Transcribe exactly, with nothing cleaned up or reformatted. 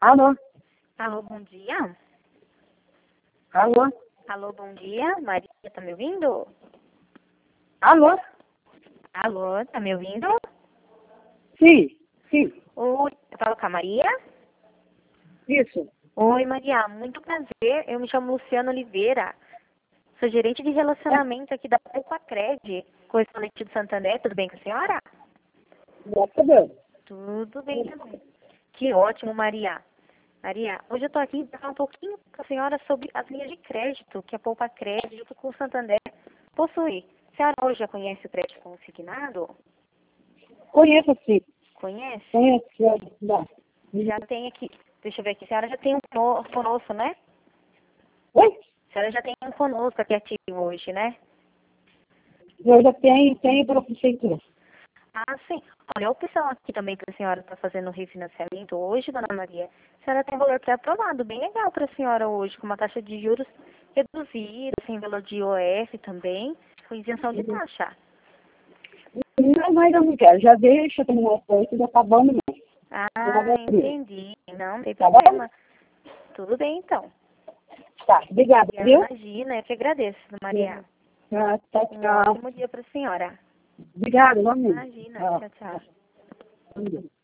Alô? Alô, bom dia. Alô? Alô, bom dia. Maria, tá me ouvindo? Alô? Alô, tá me ouvindo? Sim, sim, Oi, eu falo com a Maria? isso. Oi, Maria, muito prazer. Eu me chamo Luciana Oliveira. Sou gerente de relacionamento aqui da Poupacred, correspondente do Santander. Tudo bem com a senhora? Graças a Deus. Tudo bem também. Que ótimo, Maria. Maria, hoje eu tô aqui para falar um pouquinho com a senhora sobre as linhas de crédito que a Poupacred, junto com o Santander, possui. A senhora hoje já conhece o crédito consignado? Conheço, sim. Conhece? Conheço, já. já. Já tem aqui. Deixa eu ver aqui. A senhora já tem um cono- conosco, né? Oi? A senhora já tem um conosco aqui ativo hoje, né? Eu já tenho, tenho para a prefeitura. Ah, sim. Olha, a opção aqui também para a senhora estar fazendo o refinanciamento hoje, dona Maria, a senhora tem valor pré-aprovado, bem legal para a senhora hoje, com uma taxa de juros reduzida, sem valor de I O F também, com isenção de taxa. Não, mas eu não quero. Já deixa terminar as coisas, já tá bom demais. Ah, entendi. Não, não tem Tá bom? problema. Tudo bem, então. Tá, obrigada, viu? Imagina, eu que agradeço, dona Maria. Tá, tá, Um tchau. ótimo dia para a senhora. Obrigada, igualmente. Imagina. Tchau. Tchau, tchau. Bom dia.